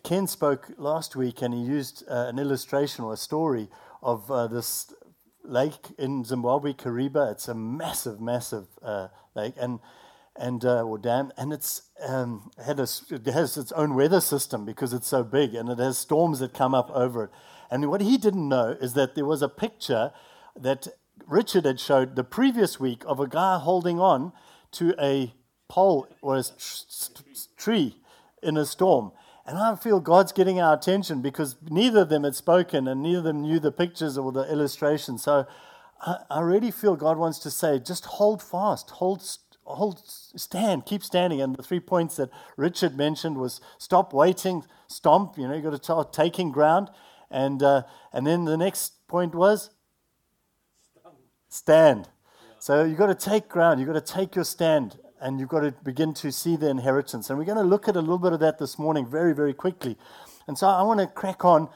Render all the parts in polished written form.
Ken spoke last week, and he used an illustration or a story of this lake in Zimbabwe, Kariba. It's a massive, massive lake, or dam, and it has its own weather system because it's so big, and it has storms that come up over it. And what he didn't know is that there was a picture that Richard had showed the previous week of a guy holding on to a pole or a tree in a storm. And I feel God's getting our attention because neither of them had spoken and neither of them knew the pictures or the illustrations. So I really feel God wants to say, just hold fast, stand, keep standing. And the 3 points that Richard mentioned was stop waiting, stomp, you've got to start taking ground. And then the next point was stand. Yeah. So you've got to take ground, you've got to take your stand, and you've got to begin to see the inheritance. And we're going to look at a little bit of that this morning very, very quickly. And so I want to crack on.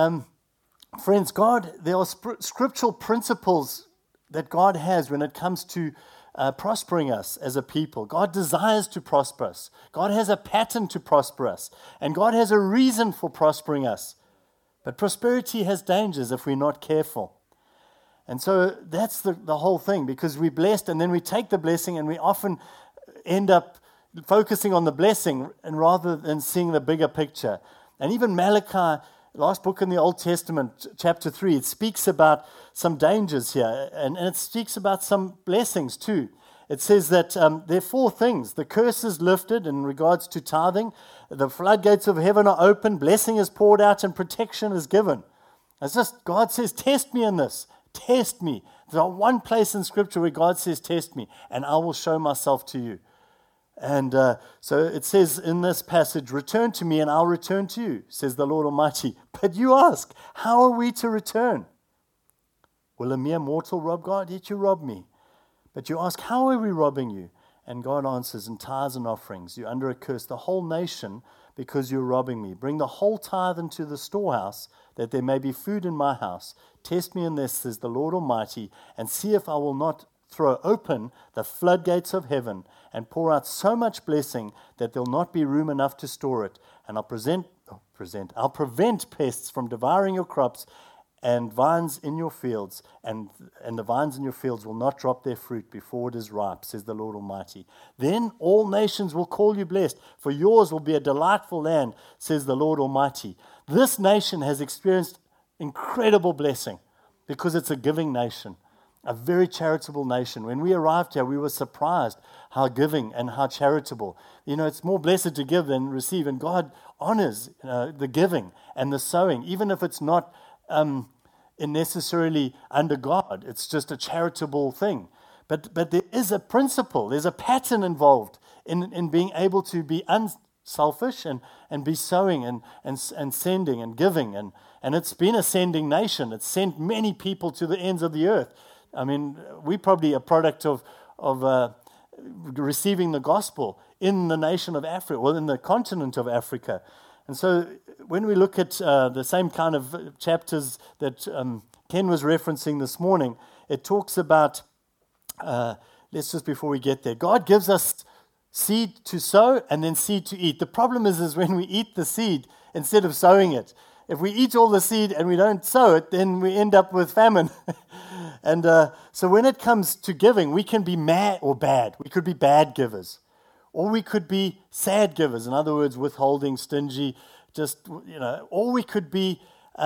Friends, there are scriptural principles that God has when it comes to prospering us as a people. God desires to prosper us. God has a pattern to prosper us. And God has a reason for prospering us. But prosperity has dangers if we're not careful. And so that's the whole thing, because we're blessed and then we take the blessing and we often end up focusing on the blessing and rather than seeing the bigger picture. And even Malachi, last book in the Old Testament, chapter 3, it speaks about some dangers here and it speaks about some blessings too. It says that there are 4 things. The curse is lifted in regards to tithing. The floodgates of heaven are open. Blessing is poured out and protection is given. It's just, God says, test me in this. Test me. There's one place in Scripture where God says, test me, and I will show myself to you. And so it says in this passage, return to me and I'll return to you, says the Lord Almighty. But you ask, how are we to return? Will a mere mortal rob God? Yet you rob me. But you ask, how are we robbing you? And God answers, in tithes and offerings. You're under a curse, the whole nation, because you're robbing me. Bring the whole tithe into the storehouse, that there may be food in my house. Test me in this, says the Lord Almighty, and see if I will not throw open the floodgates of heaven and pour out so much blessing that there'll not be room enough to store it. And I'll prevent pests from devouring your crops and vines in your fields, and the vines in your fields will not drop their fruit before it is ripe, says the Lord Almighty. Then all nations will call you blessed, for yours will be a delightful land, says the Lord Almighty. This nation has experienced incredible blessing because it's a giving nation, a very charitable nation. When we arrived here, we were surprised how giving and how charitable. It's more blessed to give than receive, and God honors the giving and the sowing, even if it's not necessarily under God. It's just a charitable thing. But there is a principle, there's a pattern involved in being able to be unselfish and be sowing and sending and giving. And it's been a sending nation. It's sent many people to the ends of the earth. I mean, we're probably a product of receiving the gospel in the nation of Africa, well, in the continent of Africa. And so when we look at the same kind of chapters that Ken was referencing this morning, it talks about, let's just before we get there, God gives us seed to sow and then seed to eat. The problem is when we eat the seed instead of sowing it. If we eat all the seed and we don't sow it, then we end up with famine. And so when it comes to giving, we can be mad or bad. We could be bad givers. Or we could be sad givers, in other words, withholding, stingy, or we could be,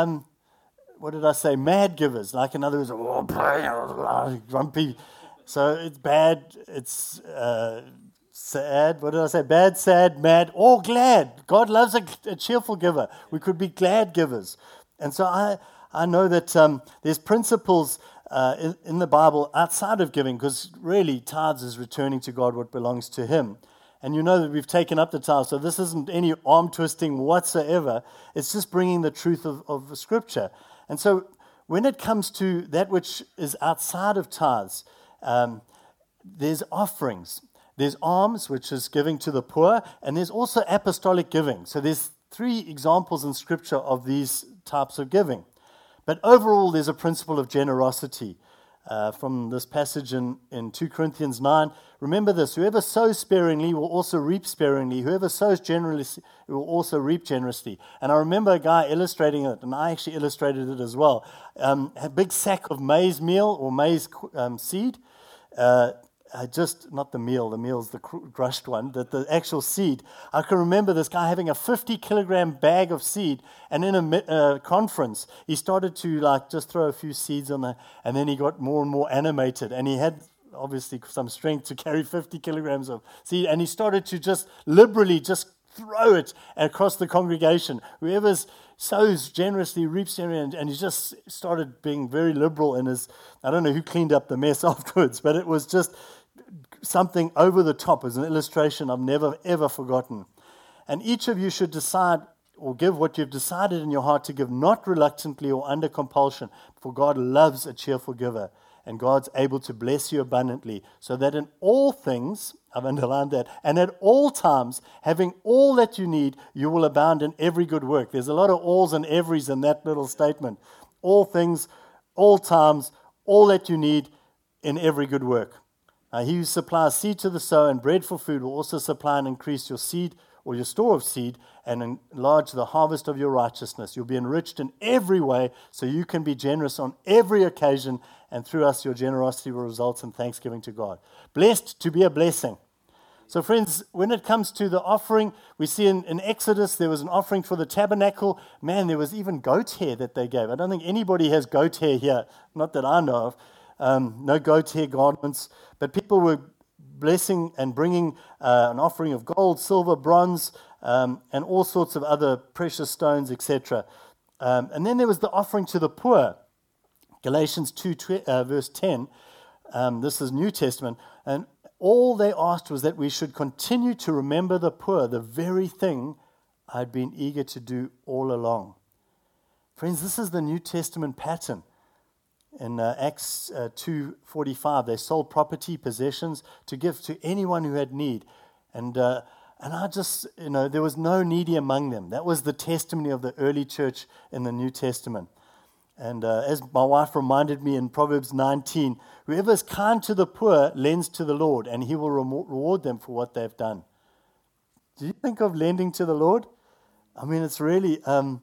mad givers, like in other words, grumpy. So it's bad, it's sad, bad, sad, mad, or glad. God loves a cheerful giver. We could be glad givers. And so I know that there's principles in the Bible outside of giving, because really tithes is returning to God what belongs to Him. And you know that we've taken up the tithe, so this isn't any arm twisting whatsoever. It's just bringing the truth of Scripture. And so when it comes to that which is outside of tithes, there's offerings. There's alms, which is giving to the poor, and there's also apostolic giving. So there's 3 examples in Scripture of these types of giving. But overall, there's a principle of generosity. from this passage in 2 Corinthians 9. Remember this: whoever sows sparingly will also reap sparingly. Whoever sows generously will also reap generously. And I remember a guy illustrating it, and I actually illustrated it as well. A big sack of maize meal or maize seed. Just not the meal's the crushed one, the actual seed. I can remember this guy having a 50-kilogram bag of seed, and in a conference, he started to just throw a few seeds on there, and then he got more and more animated, and he had obviously some strength to carry 50 kilograms of seed, and he started to just liberally just throw it across the congregation. Whoever sows generously reaps generously, and he just started being very liberal in his. I don't know who cleaned up the mess afterwards, but it was just something over the top. As an illustration I've never ever forgotten. And each of you should decide or give what you've decided in your heart to give, not reluctantly or under compulsion, for God loves a cheerful giver, and God's able to bless you abundantly, so that in all things, I've underlined that, and at all times, having all that you need, you will abound in every good work. There's a lot of alls and everys in that little statement. All things, all times, all that you need in every good work. He who supplies seed to the sower and bread for food will also supply and increase your seed or your store of seed and enlarge the harvest of your righteousness. You'll be enriched in every way so you can be generous on every occasion, and through us your generosity will result in thanksgiving to God. Blessed to be a blessing. So friends, when it comes to the offering, we see in Exodus there was an offering for the tabernacle. Man, there was even goat hair that they gave. I don't think anybody has goat hair here, not that I know of. No goat hair garments, but people were blessing and bringing an offering of gold, silver, bronze, and all sorts of other precious stones, etc. And then there was the offering to the poor. Galatians 2, verse 10, this is New Testament, and all they asked was that we should continue to remember the poor, the very thing I'd been eager to do all along. Friends, this is the New Testament pattern. In Acts 2:45, they sold property, possessions to give to anyone who had need. And I just, there was no needy among them. That was the testimony of the early church in the New Testament. And as my wife reminded me in Proverbs 19, whoever is kind to the poor lends to the Lord, and he will reward them for what they've done. Do you think of lending to the Lord? I mean, it's really, and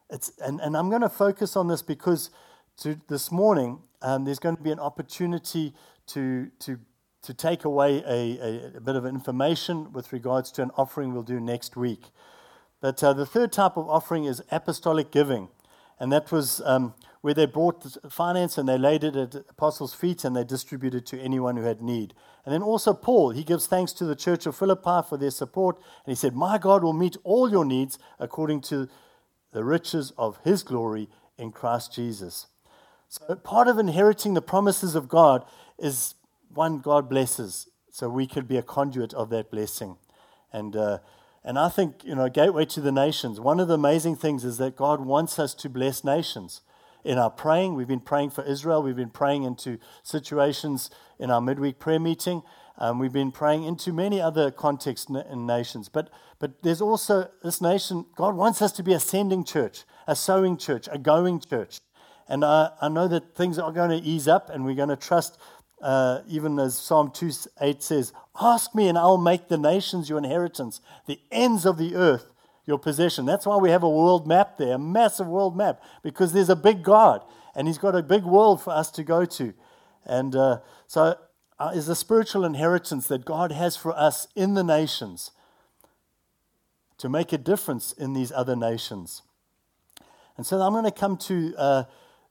I'm going to focus on this because this morning, there's going to be an opportunity to take away a bit of information with regards to an offering we'll do next week. But the third type of offering is apostolic giving. And that was where they brought the finance and they laid it at apostles' feet and they distributed to anyone who had need. And then also Paul, he gives thanks to the church of Philippi for their support. And he said, my God will meet all your needs according to the riches of his glory in Christ Jesus. So part of inheriting the promises of God is, one, God blesses, so we could be a conduit of that blessing. And I think, Gateway to the Nations, one of the amazing things is that God wants us to bless nations. In our praying, we've been praying for Israel, we've been praying into situations in our midweek prayer meeting, we've been praying into many other contexts in nations. But there's also this nation, God wants us to be a sending church, a sowing church, a going church. And I know that things are going to ease up, and we're going to trust, even as Psalm 2:8 says, ask me and I'll make the nations your inheritance, the ends of the earth your possession. That's why we have a world map there, a massive world map, because there's a big God, and he's got a big world for us to go to. And so is a spiritual inheritance that God has for us in the nations to make a difference in these other nations. And so I'm going to come to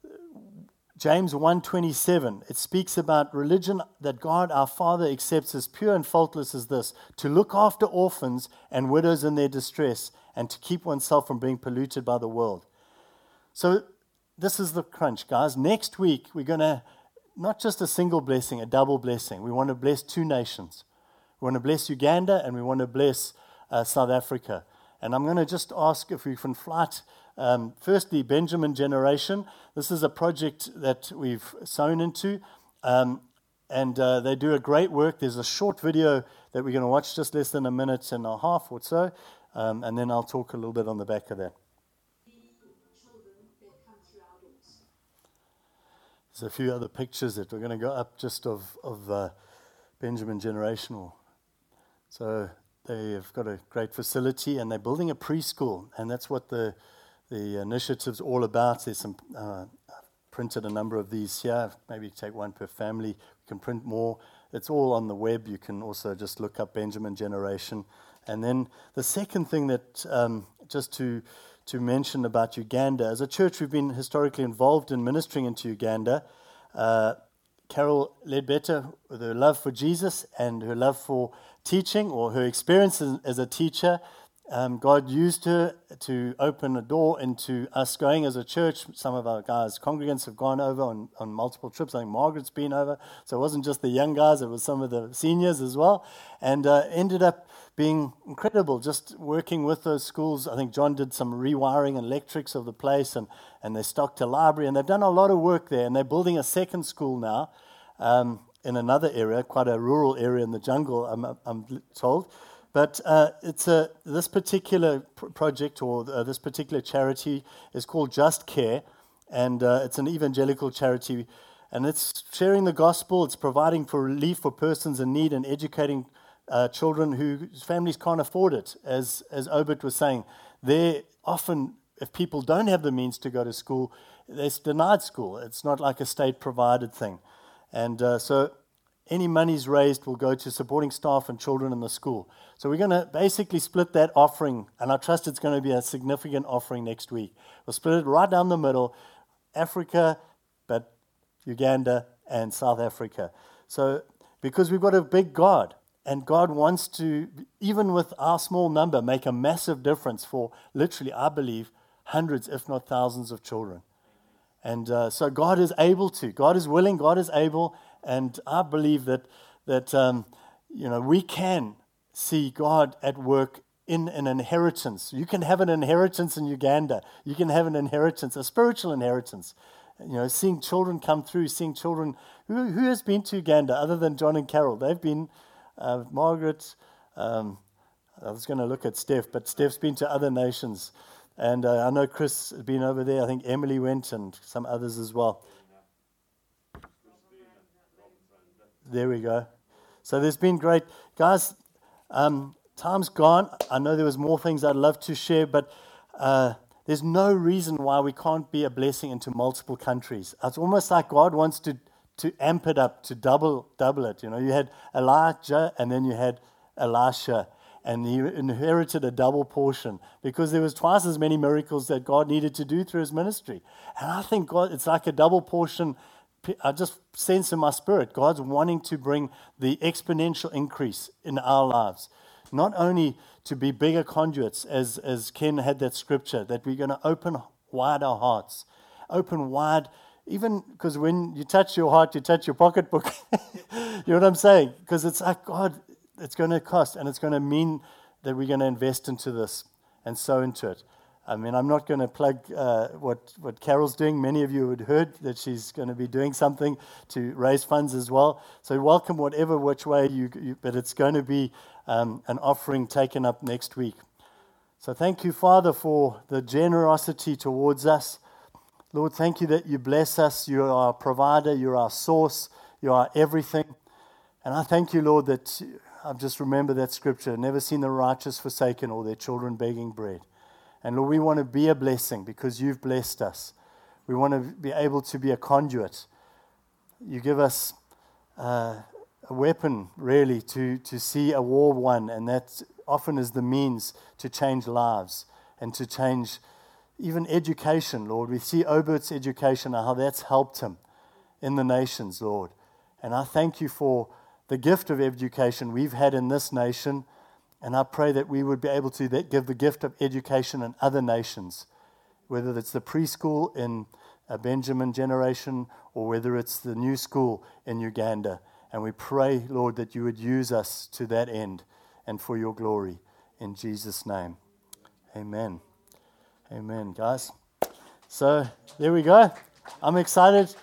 James 1:27, it speaks about religion that God our Father accepts as pure and faultless as this, to look after orphans and widows in their distress, and to keep oneself from being polluted by the world. So this is the crunch, guys. Next week, we're going to, not just a single blessing, a double blessing. We want to bless two nations. We want to bless Uganda, and we want to bless South Africa. And I'm going to just ask if we can flight. Firstly, Benjamin Generation. This is a project that we've sown into, and they do a great work. There's a short video that we're going to watch, just less than a minute and a half or so, and then I'll talk a little bit on the back of that. There's a few other pictures that we're going to go up just of Benjamin Generational. So they have got a great facility, and they're building a preschool, and that's what the initiative's all about. There's some printed a number of these here. Maybe take one per family. You can print more. It's all on the web. You can also just look up Benjamin Generation. And then the second thing that just to mention about Uganda, as a church, we've been historically involved in ministering into Uganda. Carol Ledbetter, with her love for Jesus and her love for teaching, or her experience as a teacher, God used her to open a door into us going as a church. Some of our guys, congregants, have gone over on multiple trips. I think Margaret's been over. So it wasn't just the young guys, it was some of the seniors as well. And ended up being incredible, just working with those schools. I think John did some rewiring and electrics of the place, and they stocked a library, and they've done a lot of work there, and they're building a second school now in another area, quite a rural area in the jungle, I'm told. But this particular project, or this particular charity, is called Just Care, and it's an evangelical charity, and it's sharing the gospel. It's providing for relief for persons in need and educating children whose families can't afford it. As Obert was saying, they're often, if people don't have the means to go to school, they're denied school. It's not like a state-provided thing. And so any monies raised will go to supporting staff and children in the school. So we're going to basically split that offering, and I trust it's going to be a significant offering next week. We'll split it right down the middle, Africa, but Uganda and South Africa. So because we've got a big God, and God wants to, even with our small number, make a massive difference for literally, I believe, hundreds, if not thousands of children. And so God is able to. God is willing. God is able. And I believe that we can see God at work in an inheritance. You can have an inheritance in Uganda. You can have an inheritance, a spiritual inheritance. Seeing children come through, seeing children. Who has been to Uganda other than John and Carol? They've been. Margaret, I was going to look at Steph, but Steph's been to other nations. And I know Chris has been over there. I think Emily went, and some others as well. There we go. So there's been great. Guys, time's gone. I know there was more things I'd love to share, but there's no reason why we can't be a blessing into multiple countries. It's almost like God wants to amp it up, to double it. You had Elijah, and then you had Elisha, and he inherited a double portion because there was twice as many miracles that God needed to do through his ministry. And I think God, it's like a double portion. I just sense in my spirit, God's wanting to bring the exponential increase in our lives. Not only to be bigger conduits, as Ken had that scripture, that we're going to open wide our hearts, open wide. Even because when you touch your heart, you touch your pocketbook. You know what I'm saying? Because it's like, God, it's going to cost, and it's going to mean that we're going to invest into this and sow into it. I mean, I'm not going to plug what Carol's doing. Many of you had heard that she's going to be doing something to raise funds as well. So welcome which way you but it's going to be an offering taken up next week. So thank you, Father, for the generosity towards us. Lord, thank you that you bless us. You are our provider. You're our source. You are everything. And I thank you, Lord, that I've just remembered that scripture, never seen the righteous forsaken or their children begging bread. And Lord, we want to be a blessing because you've blessed us. We want to be able to be a conduit. You give us a weapon, really, to see a war won, and that often is the means to change lives and to change even education, Lord. We see Obert's education and how that's helped him in the nations, Lord. And I thank you for the gift of education we've had in this nation, and I pray that we would be able to give the gift of education in other nations, whether it's the preschool in a Benjamin Generation or whether it's the new school in Uganda. And we pray, Lord, that you would use us to that end and for your glory. In Jesus' name, amen. Amen, guys. So there we go. I'm excited.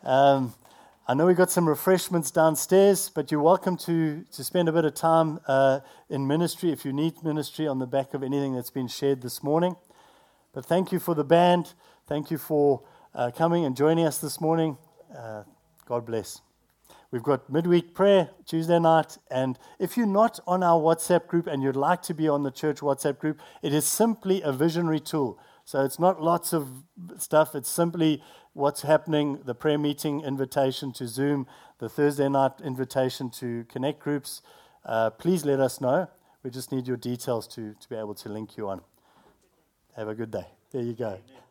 I know we've got some refreshments downstairs, but you're welcome to spend a bit of time in ministry if you need ministry on the back of anything that's been shared this morning. But thank you for the band. Thank you for coming and joining us this morning. God bless. We've got midweek prayer Tuesday night, and if you're not on our WhatsApp group and you'd like to be on the church WhatsApp group, it is simply a visionary tool. So it's not lots of stuff, it's simply what's happening, the prayer meeting invitation to Zoom, the Thursday night invitation to Connect groups. Please let us know. We just need your details to be able to link you on. Have a good day. There you go.